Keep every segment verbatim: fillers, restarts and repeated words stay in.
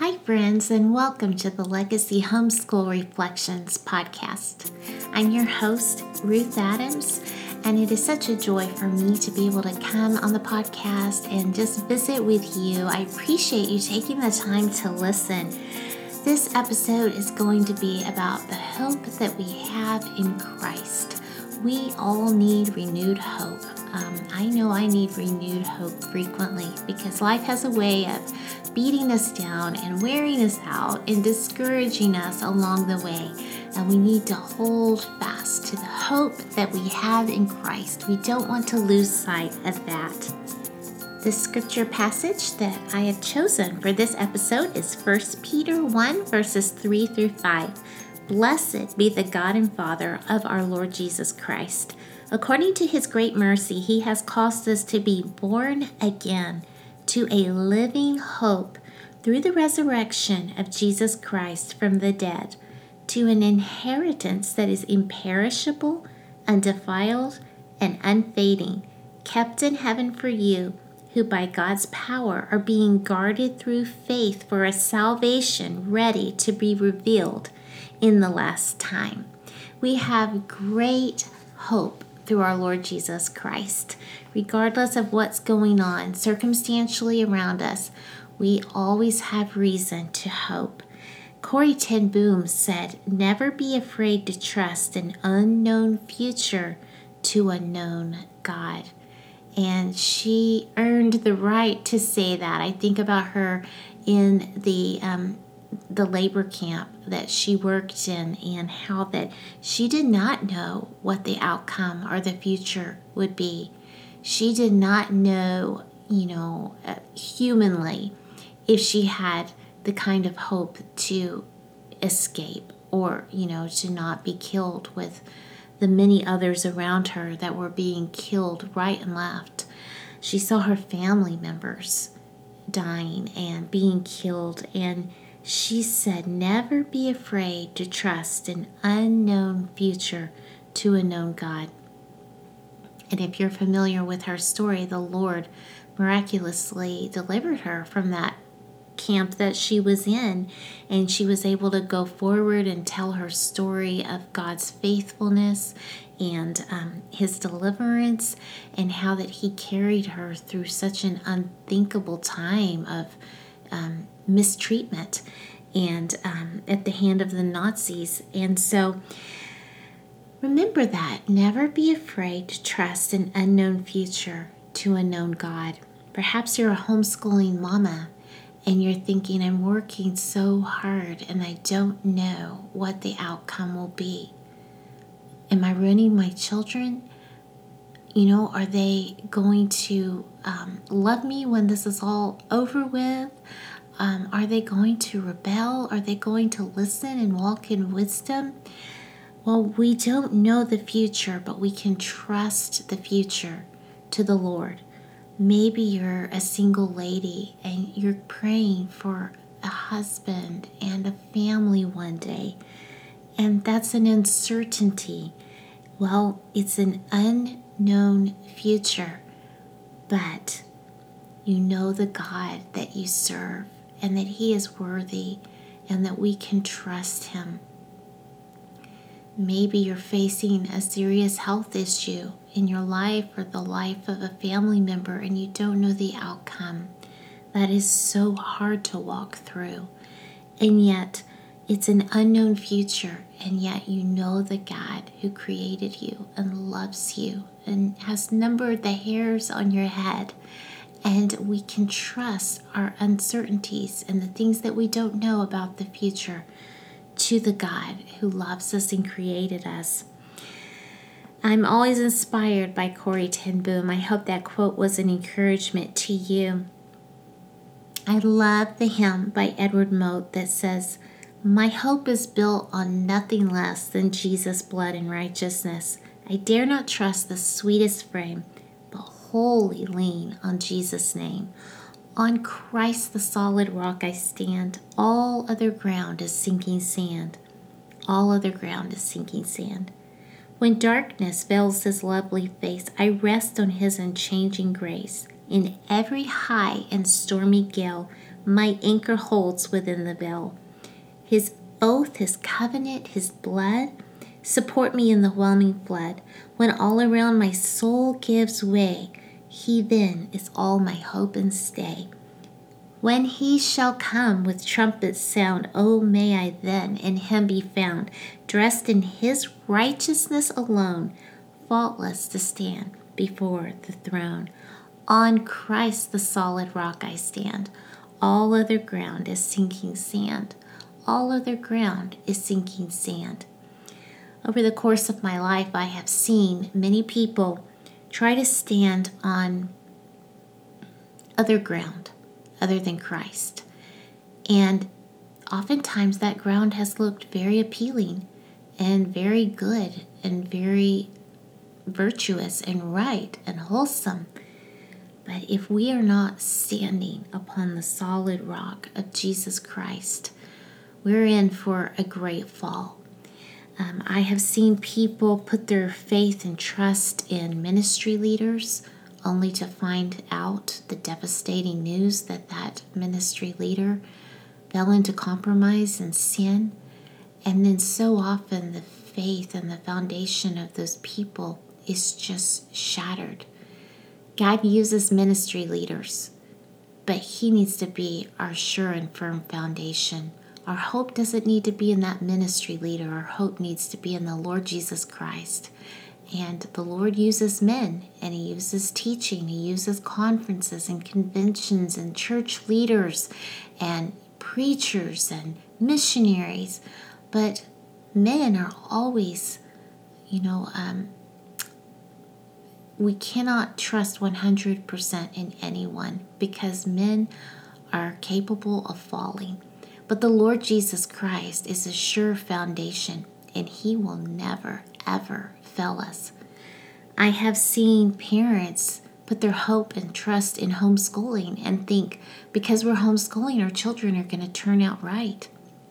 Hi, friends, and welcome to the Legacy Homeschool Reflections podcast. I'm your host, Ruth Adams, and it is such a joy for me to be able to come on the podcast and just visit with you. I appreciate you taking the time to listen. This episode is going to be about the hope that we have in Christ. We all need renewed hope. Um, I know I need renewed hope frequently because life has a way of beating us down and wearing us out and discouraging us along the way. And we need to hold fast to the hope that we have in Christ. We don't want to lose sight of that. The scripture passage that I have chosen for this episode is First Peter one, verses three through five. Blessed be the God and Father of our Lord Jesus Christ. According to his great mercy, he has caused us to be born again to a living hope through the resurrection of Jesus Christ from the dead, to an inheritance that is imperishable, undefiled, and unfading, kept in heaven for you, who by God's power are being guarded through faith for a salvation ready to be revealed in the last time. We have great hope through our Lord Jesus Christ. Regardless of what's going on circumstantially around us, we always have reason to hope. Corrie ten Boom said, "Never be afraid to trust an unknown future to a known God." And she earned the right to say that. I think about her in the um, the labor camp that she worked in and how that she did not know what the outcome or the future would be. She did not know, you know, uh, humanly, if she had the kind of hope to escape or, you know, to not be killed with the many others around her that were being killed right and left. She saw her family members dying and being killed, and she said, never be afraid to trust an unknown future to a known God. And if you're familiar with her story, the Lord miraculously delivered her from that camp that she was in, and she was able to go forward and tell her story of God's faithfulness and um, his deliverance, and how that he carried her through such an unthinkable time of um, mistreatment and um, at the hand of the Nazis. And so remember that. Never be afraid to trust an unknown future to a known God. Perhaps you're a homeschooling mama and you're thinking, I'm working so hard and I don't know what the outcome will be. Am I ruining my children? You know, are they going to um, love me when this is all over with? Um, are they going to rebel? Are they going to listen and walk in wisdom? Well, we don't know the future, but we can trust the future to the Lord. Maybe you're a single lady and you're praying for a husband and a family one day, and that's an uncertainty. Well, it's an unknown future, but you know the God that you serve and that he is worthy and that we can trust him. Maybe you're facing a serious health issue in your life or the life of a family member and you don't know the outcome. That is so hard to walk through. And yet, it's an unknown future, and yet you know the God who created you and loves you and has numbered the hairs on your head. And we can trust our uncertainties and the things that we don't know about the future to the God who loves us and created us. I'm always inspired by Corrie ten Boom. I hope that quote was an encouragement to you. I love the hymn by Edward Mote that says, "My hope is built on nothing less than Jesus' blood and righteousness. I dare not trust the sweetest frame, but wholly lean on Jesus' name. On Christ the solid rock I stand. All other ground is sinking sand. All other ground is sinking sand. When darkness veils his lovely face, I rest on his unchanging grace. In every high and stormy gale, My anchor holds within the veil. His oath, his covenant, his blood support me in the whelming flood. When all around my soul gives way, he then is all my hope and stay. When he shall come with trumpets sound, oh, may I then in him be found, dressed in his righteousness alone, faultless to stand before the throne. On Christ the solid rock I stand. All other ground is sinking sand. All other ground is sinking sand. Over the course of my life, I have seen many people try to stand on other ground other than Christ. And oftentimes that ground has looked very appealing and very good and very virtuous and right and wholesome. But if we are not standing upon the solid rock of Jesus Christ, we're in for a great fall. Um, I have seen people put their faith and trust in ministry leaders only to find out the devastating news that that ministry leader fell into compromise and sin. And then so often the faith and the foundation of those people is just shattered. God uses ministry leaders, but he needs to be our sure and firm foundation. Our hope doesn't need to be in that ministry leader. Our hope needs to be in the Lord Jesus Christ. And the Lord uses men, and he uses teaching. He uses conferences and conventions and church leaders and preachers and missionaries. But men are always, you know, um, we cannot trust one hundred percent in anyone because men are capable of falling. But the Lord Jesus Christ is a sure foundation, and he will never, ever fail us. I have seen parents put their hope and trust in homeschooling and think because we're homeschooling, our children are going to turn out right.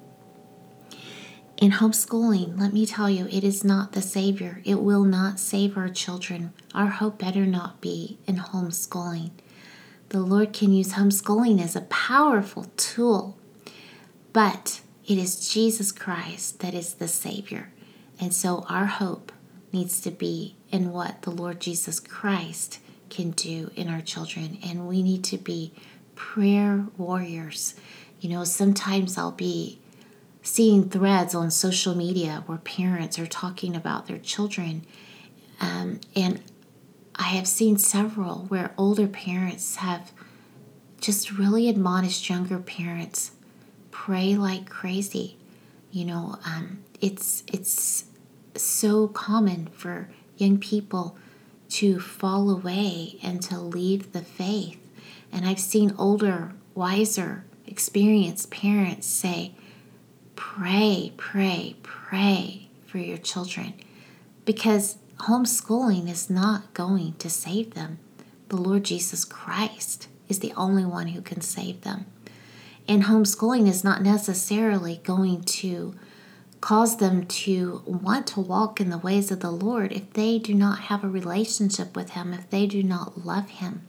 In homeschooling, let me tell you, it is not the Savior. It will not save our children. Our hope better not be in homeschooling. The Lord can use homeschooling as a powerful tool, but it is Jesus Christ that is the Savior. And so our hope needs to be in what the Lord Jesus Christ can do in our children. And we need to be prayer warriors. You know, sometimes I'll be seeing threads on social media where parents are talking about their children. Um, and I have seen several where older parents have just really admonished younger parents, pray like crazy. You know, um, it's it's so common for young people to fall away and to leave the faith. And I've seen older, wiser, experienced parents say, pray, pray, pray for your children, because homeschooling is not going to save them. The Lord Jesus Christ is the only one who can save them. And homeschooling is not necessarily going to cause them to want to walk in the ways of the Lord if they do not have a relationship with him, if they do not love him.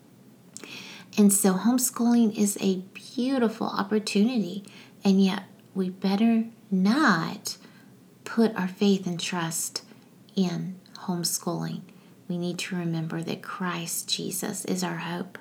And so homeschooling is a beautiful opportunity, and yet we better not put our faith and trust in homeschooling. We need to remember that Christ Jesus is our hope.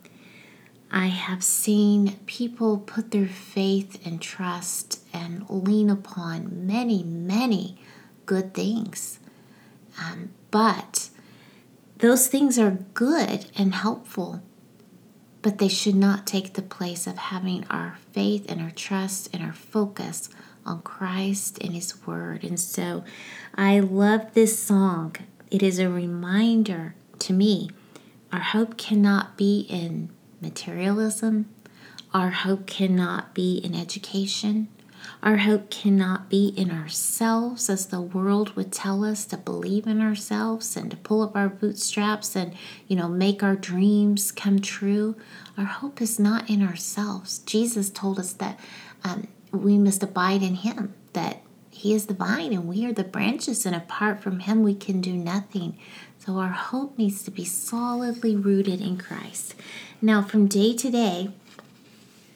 I have seen people put their faith and trust and lean upon many, many good things. Um, but those things are good and helpful, but they should not take the place of having our faith and our trust and our focus on Christ and his word. And so I love this song. It is a reminder to me, our hope cannot be in materialism. Our hope cannot be in education. Our hope cannot be in ourselves, as the world would tell us to believe in ourselves and to pull up our bootstraps and, you know, make our dreams come true. Our hope is not in ourselves. Jesus told us that um, we must abide in him, that he is the vine and we are the branches, and apart from him we can do nothing. So our hope needs to be solidly rooted in Christ. Now, from day to day,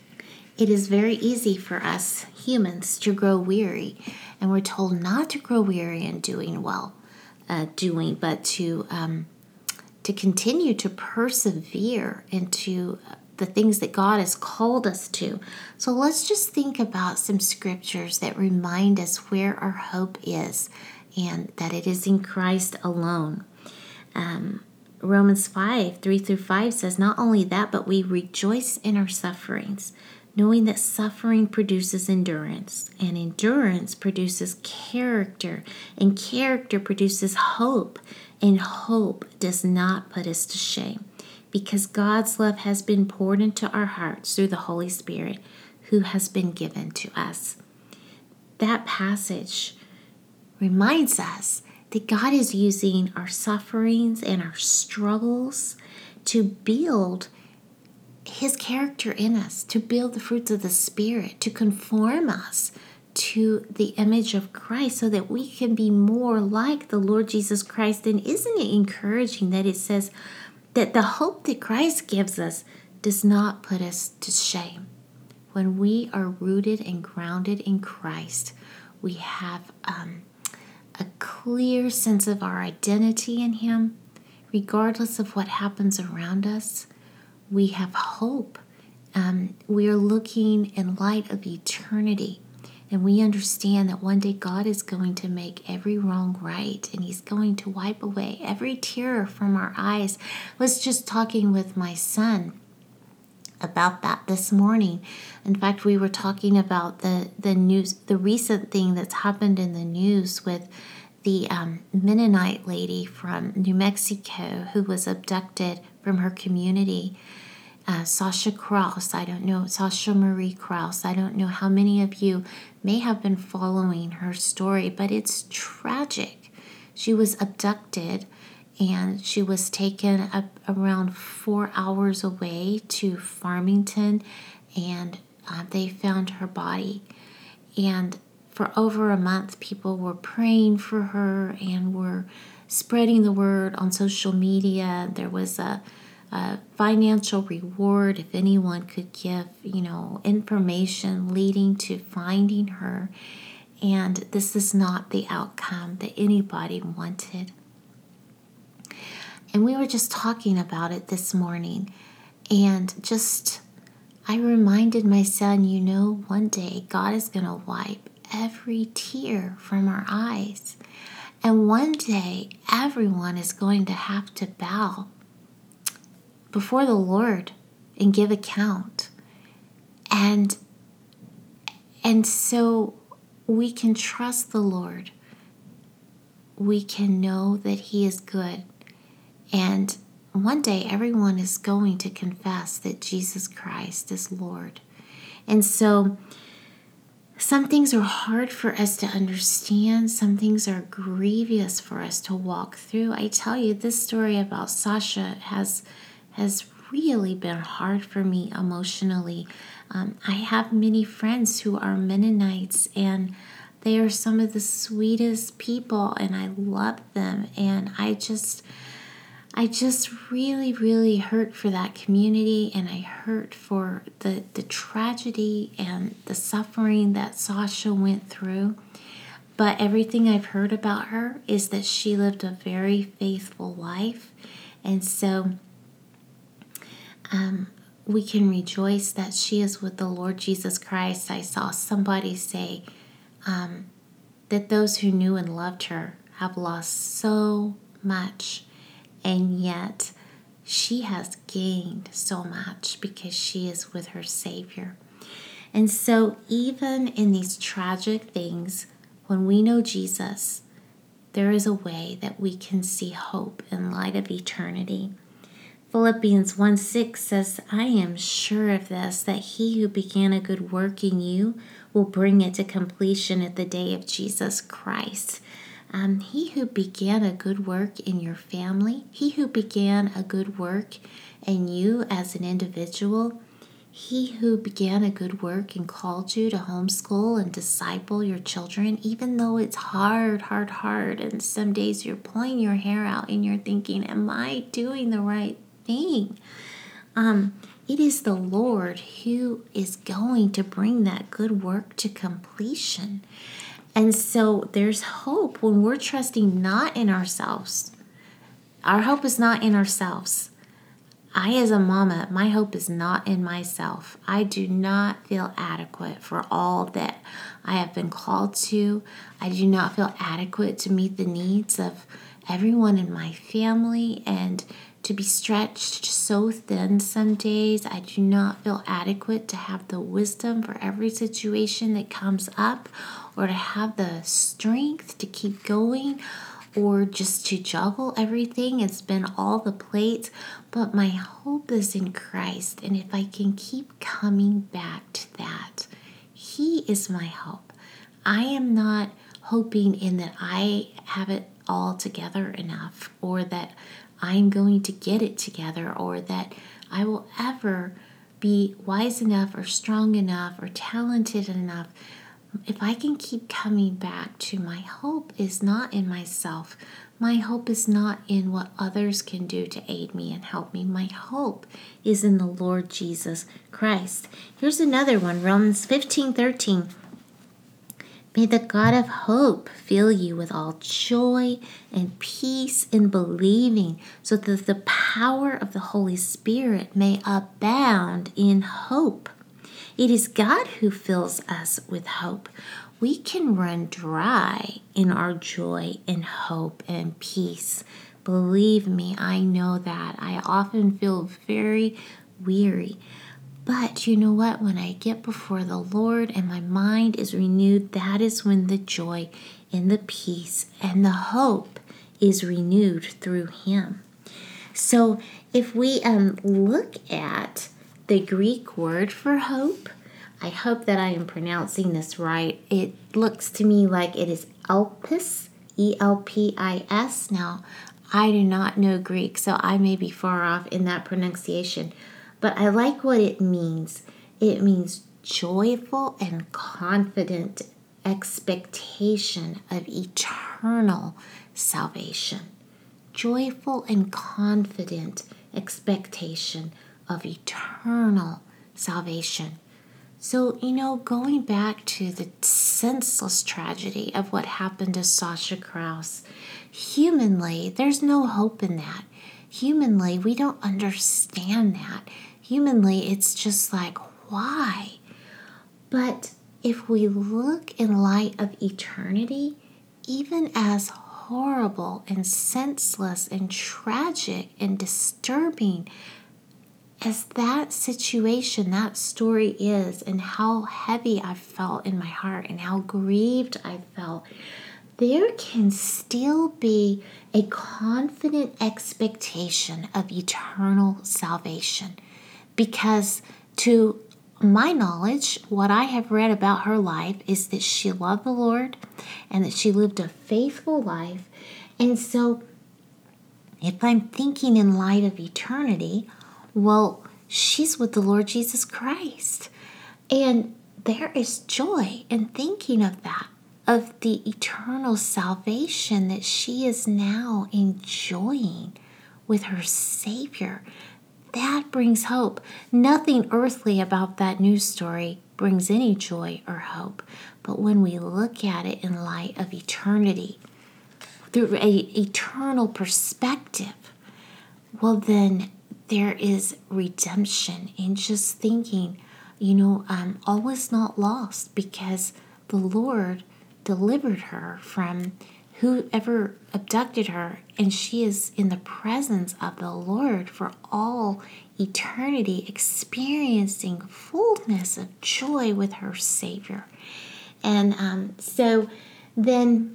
It is very easy for us humans to grow weary, and we're told not to grow weary in doing well, uh, doing, but to um, to continue to persevere into the things that God has called us to. So let's just think about some scriptures that remind us where our hope is, and that it is in Christ alone. Um, Romans five, three through five says, not only that, but we rejoice in our sufferings, knowing that suffering produces endurance, and endurance produces character, and character produces hope, and hope does not put us to shame, because God's love has been poured into our hearts through the Holy Spirit, who has been given to us. That passage reminds us that God is using our sufferings and our struggles to build His character in us, to build the fruits of the Spirit, to conform us to the image of Christ so that we can be more like the Lord Jesus Christ. And isn't it encouraging that it says that the hope that Christ gives us does not put us to shame? When we are rooted and grounded in Christ, we have um, a clear sense of our identity in Him, regardless of what happens around us. We have hope. Um, we are looking in light of eternity, and we understand that one day God is going to make every wrong right, and He's going to wipe away every tear from our eyes. I was just talking with my son about that this morning. In fact, we were talking about the, the news, the recent thing that's happened in the news with the um, Mennonite lady from New Mexico who was abducted from her community. Uh, Sasha Krause, I don't know, Sasha Marie Krause, I don't know how many of you may have been following her story, but it's tragic. She was abducted, and she was taken up around four hours away to Farmington, and uh, they found her body. And for over a month, people were praying for her and were spreading the word on social media. There was a, a financial reward if anyone could give, you know, information leading to finding her. And this is not the outcome that anybody wanted. And we were just talking about it this morning, and just, I reminded my son, you know, one day God is going to wipe every tear from our eyes. And one day everyone is going to have to bow before the Lord and give account. And, and so we can trust the Lord. We can know that He is good. And one day everyone is going to confess that Jesus Christ is Lord. And so some things are hard for us to understand. Some things are grievous for us to walk through. I tell you, this story about Sasha has has really been hard for me emotionally. Um, I have many friends who are Mennonites, and they are some of the sweetest people, and I love them. And I just... I just really, really hurt for that community, and I hurt for the, the tragedy and the suffering that Sasha went through. But everything I've heard about her is that she lived a very faithful life. And so um, we can rejoice that she is with the Lord Jesus Christ. I saw somebody say um, that those who knew and loved her have lost so much. And yet, she has gained so much because she is with her Savior. And so, even in these tragic things, when we know Jesus, there is a way that we can see hope in light of eternity. Philippians one six says, I am sure of this, that He who began a good work in you will bring it to completion at the day of Jesus Christ. Um, he who began a good work in your family, He who began a good work in you as an individual, He who began a good work and called you to homeschool and disciple your children, even though it's hard, hard, hard, and some days you're pulling your hair out and you're thinking, am I doing the right thing? Um, it is the Lord who is going to bring that good work to completion. And so there's hope when we're trusting not in ourselves. Our hope is not in ourselves. I, as a mama, my hope is not in myself. I do not feel adequate for all that I have been called to. I do not feel adequate to meet the needs of everyone in my family and to be stretched so thin some days. I do not feel adequate to have the wisdom for every situation that comes up or to have the strength to keep going or just to juggle everything and spin all the plates. But my hope is in Christ. And if I can keep coming back to that, He is my hope. I am not hoping in that I have it all together enough or that I'm going to get it together or that I will ever be wise enough or strong enough or talented enough. If I can keep coming back to my hope is not in myself. My hope is not in what others can do to aid me and help me. My hope is in the Lord Jesus Christ. Here's another one, Romans fifteen thirteen. May the God of hope fill you with all joy and peace in believing, so that the power of the Holy Spirit may abound in hope. It is God who fills us with hope. We can run dry in our joy and hope and peace. Believe me, I know that. I often feel very weary. But you know what? When I get before the Lord and my mind is renewed, that is when the joy and the peace and the hope is renewed through Him. So if we um, look at the Greek word for hope, I hope that I am pronouncing this right. It looks to me like it is elpis, E L P I S. Now, I do not know Greek, so I may be far off in that pronunciation. But I like what it means. It means joyful and confident expectation of eternal salvation. Joyful and confident expectation of eternal salvation. So, you know, going back to the senseless tragedy of what happened to Sasha Krause, humanly, there's no hope in that. Humanly, we don't understand that. Humanly, it's just like, why? But if we look in light of eternity, even as horrible and senseless and tragic and disturbing as that situation, that story is, and how heavy I felt in my heart and how grieved I felt, there can still be a confident expectation of eternal salvation. Because to my knowledge, what I have read about her life is that she loved the Lord and that she lived a faithful life. And so if I'm thinking in light of eternity, well, she's with the Lord Jesus Christ. And there is joy in thinking of that, of the eternal salvation that she is now enjoying with her Savior. That brings hope. Nothing earthly about that news story brings any joy or hope. But when we look at it in light of eternity, through an eternal perspective, well then there is redemption in just thinking, you know, um, all is not lost because the Lord delivered her from whoever abducted her, and she is in the presence of the Lord for all eternity, experiencing fullness of joy with her Savior. And um, so then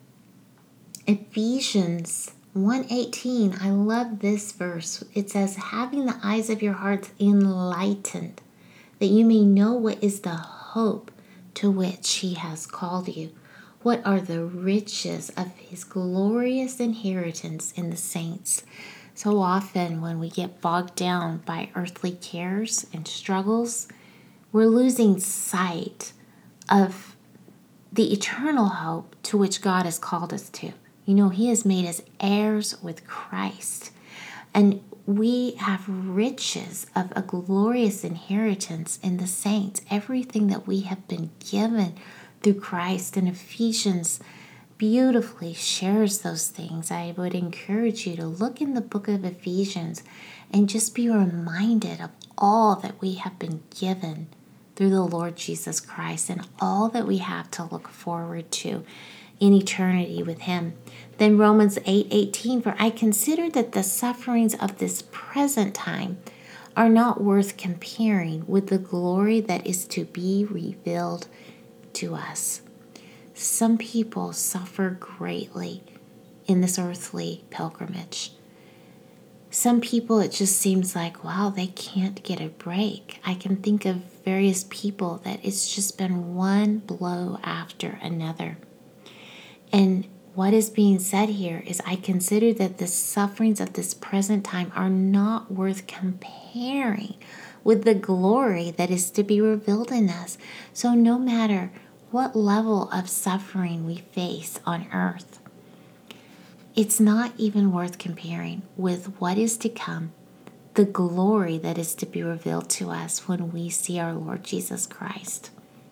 Ephesians one eighteen, I love this verse. It says, having the eyes of your hearts enlightened, that you may know what is the hope to which He has called you. What are the riches of His glorious inheritance in the saints? So often when we get bogged down by earthly cares and struggles, we're losing sight of the eternal hope to which God has called us to. You know, He has made us heirs with Christ. And we have riches of a glorious inheritance in the saints, everything that we have been given through Christ. And Ephesians beautifully shares those things. I would encourage you to look in the book of Ephesians and just be reminded of all that we have been given through the Lord Jesus Christ and all that we have to look forward to in eternity with Him. Then Romans eight eighteen, for I consider that the sufferings of this present time are not worth comparing with the glory that is to be revealed to us. Some people suffer greatly in this earthly pilgrimage. Some people, it just seems like, wow, they can't get a break. I can think of various people that it's just been one blow after another. And what is being said here is, I consider that the sufferings of this present time are not worth comparing with the glory that is to be revealed in us. So no matter what level of suffering we face on earth, it's not even worth comparing with what is to come, the glory that is to be revealed to us when we see our Lord Jesus Christ.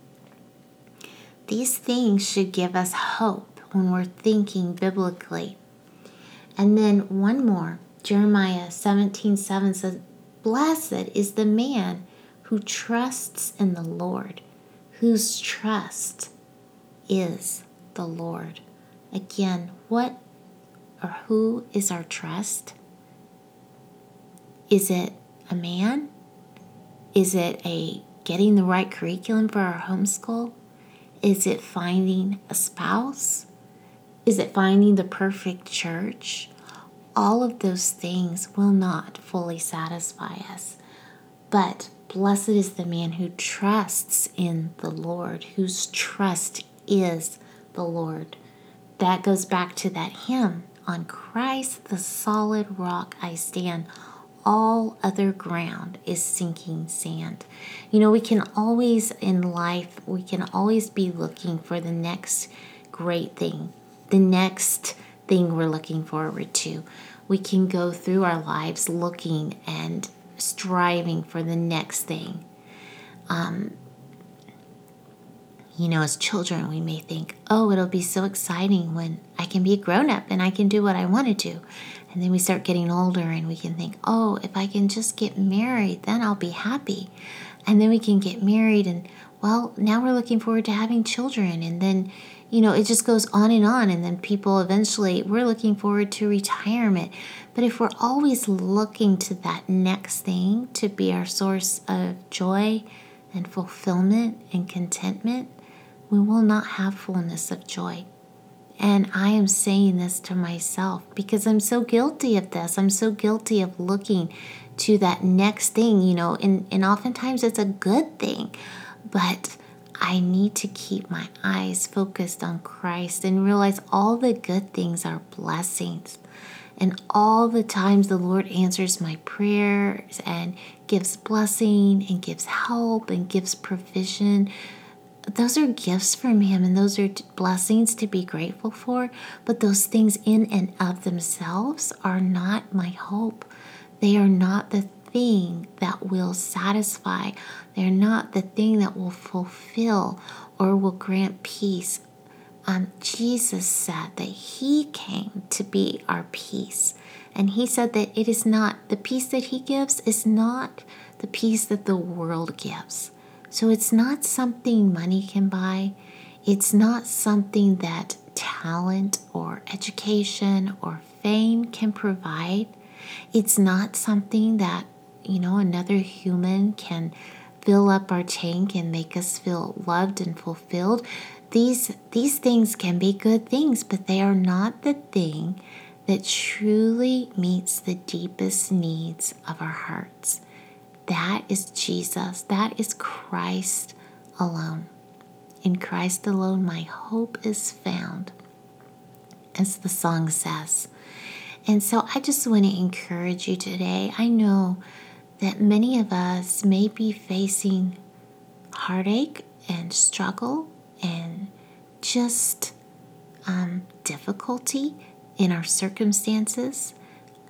These things should give us hope when we're thinking biblically. And then one more, Jeremiah seventeen seven says, blessed is the man who trusts in the Lord, whose trust is the Lord. Again, what or who is our trust? Is it a man? Is it a getting the right curriculum for our homeschool? Is it finding a spouse? Is it finding the perfect church? All of those things will not fully satisfy us. But blessed is the man who trusts in the Lord, whose trust is the Lord. That goes back to that hymn, on Christ the solid rock I stand. All other ground is sinking sand. You know, we can always in life, we can always be looking for the next great thing, the next thing we're looking forward to. We can go through our lives looking and striving for the next thing. Um, you know, as children, we may think, oh, it'll be so exciting when I can be a grown-up and I can do what I want to do. And then we start getting older and we can think, oh, if I can just get married, then I'll be happy. And then we can get married and, well, now we're looking forward to having children. And then, you know, it just goes on and on. And then people eventually, we're looking forward to retirement. But if we're always looking to that next thing to be our source of joy and fulfillment and contentment, we will not have fullness of joy. And I am saying this to myself because I'm so guilty of this. I'm so guilty of looking to that next thing, you know, and, and oftentimes it's a good thing. But I need to keep my eyes focused on Christ and realize all the good things are blessings. And all the times the Lord answers my prayers and gives blessing and gives help and gives provision. Those are gifts from Him, and those are blessings to be grateful for. But those things in and of themselves are not my hope. They are not the thing that will satisfy. They're not the thing that will fulfill or will grant peace. Um, Jesus said that He came to be our peace. And He said that it is not, the peace that He gives is not the peace that the world gives. So it's not something money can buy. It's not something that talent or education or fame can provide. It's not something that, you know, another human can fill up our tank and make us feel loved and fulfilled. These, these things can be good things, but they are not the thing that truly meets the deepest needs of our hearts. That is Jesus. That is Christ alone. In Christ alone, my hope is found, as the song says. And so I just want to encourage you today. I know that many of us may be facing heartache and struggle and just um, difficulty in our circumstances.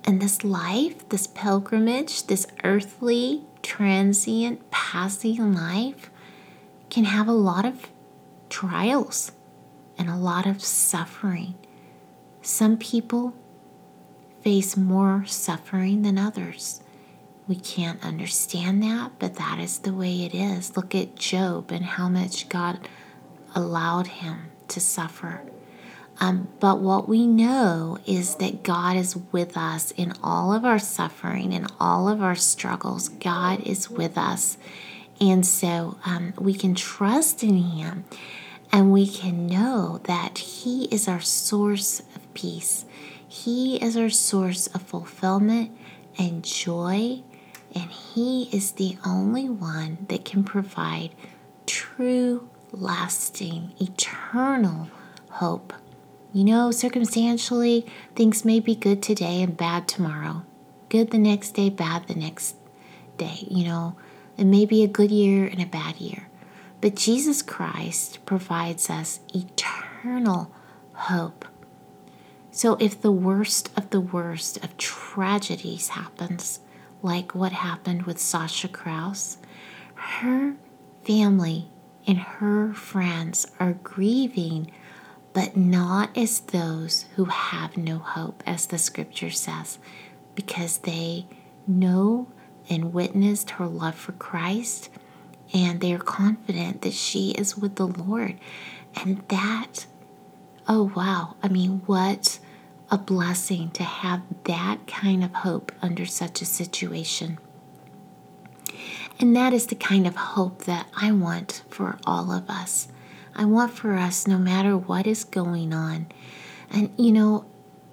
And this life, this pilgrimage, this earthly, transient, passing life can have a lot of trials and a lot of suffering. Some people face more suffering than others. We can't understand that, but that is the way it is. Look at Job and how much God allowed him to suffer. Um, but what we know is that God is with us in all of our suffering and all of our struggles. God is with us. And so um, we can trust in Him, and we can know that He is our source of peace. He is our source of fulfillment and joy, and He is the only one that can provide true, lasting, eternal hope. You know, circumstantially, things may be good today and bad tomorrow. Good the next day, bad the next day. You know, it may be a good year and a bad year. But Jesus Christ provides us eternal hope. So if the worst of the worst of tragedies happens, like what happened with Sasha Krause, her family and her friends are grieving, but not as those who have no hope, as the scripture says, because they know and witnessed her love for Christ, and they are confident that she is with the Lord. And that, oh wow, I mean, what a blessing to have that kind of hope under such a situation. And that is the kind of hope that I want for all of us. I want for us, no matter what is going on. And, you know,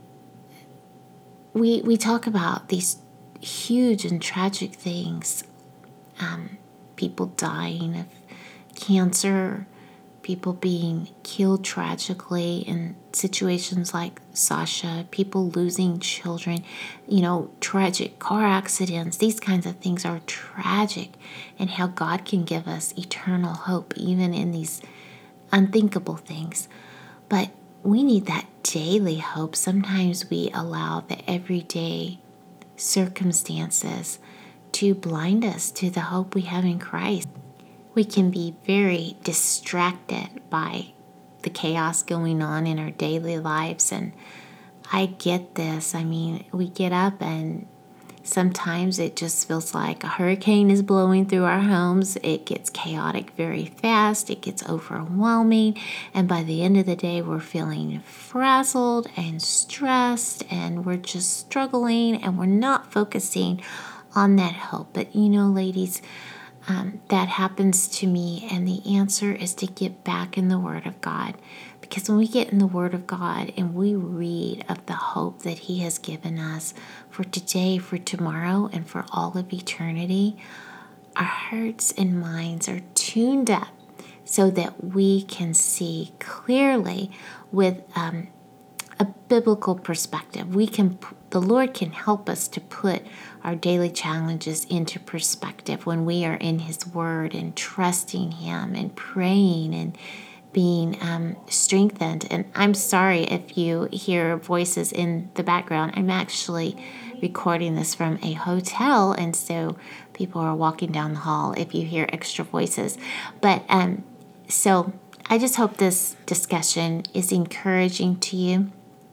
we we talk about these huge and tragic things. Um, people dying of cancer, people being killed tragically in situations like Sasha, people losing children, you know, tragic car accidents. These kinds of things are tragic, and how God can give us eternal hope even in these unthinkable things. But we need that daily hope. Sometimes we allow the everyday circumstances to blind us to the hope we have in Christ. We can be very distracted by the chaos going on in our daily lives, and I get this. I mean, we get up and sometimes it just feels like a hurricane is blowing through our homes. It gets chaotic very fast. It gets overwhelming. And by the end of the day, we're feeling frazzled and stressed, and we're just struggling, and we're not focusing on that hope. But you know, ladies, um, that happens to me. And the answer is to get back in the Word of God. Because when we get in the Word of God and we read of the hope that He has given us for today, for tomorrow, and for all of eternity, our hearts and minds are tuned up so that we can see clearly with um, a biblical perspective. We can, the Lord can help us to put our daily challenges into perspective when we are in His Word and trusting Him and praying and being um, strengthened. And I'm sorry if you hear voices in the background. I'm actually recording this from a hotel, and so people are walking down the hall if you hear extra voices. But um, so I just hope this discussion is encouraging to you,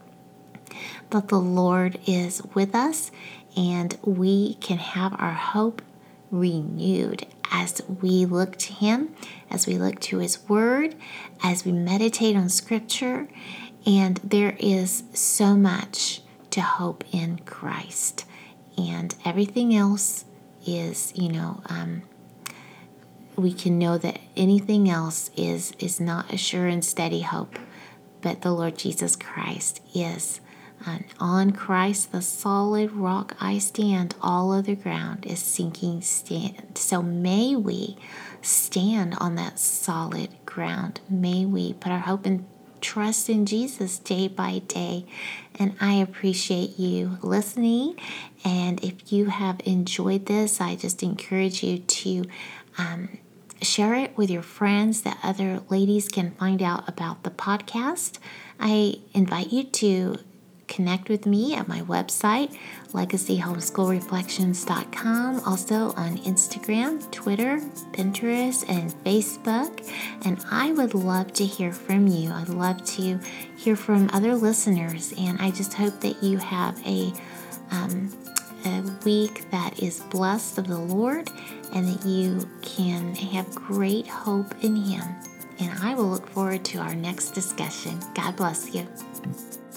that the Lord is with us, and we can have our hope renewed as we look to Him, as we look to His Word, as we meditate on Scripture. And there is so much to hope in Christ. And everything else is, you know, um, we can know that anything else is, is not a sure and steady hope. But the Lord Jesus Christ is. And on Christ, the solid rock I stand, all other ground is sinking sand. So may we stand on that solid ground. May we put our hope and trust in Jesus day by day. And I appreciate you listening. And if you have enjoyed this, I just encourage you to um, share it with your friends, that other ladies can find out about the podcast. I invite you to connect with me at my website, legacy homeschool reflections dot com, also on Instagram, Twitter, Pinterest, and Facebook. And I would love to hear from you. I'd love to hear from other listeners, and I just hope that you have a um, a week that is blessed of the Lord, and that you can have great hope in Him. And I will look forward to our next discussion. God bless you.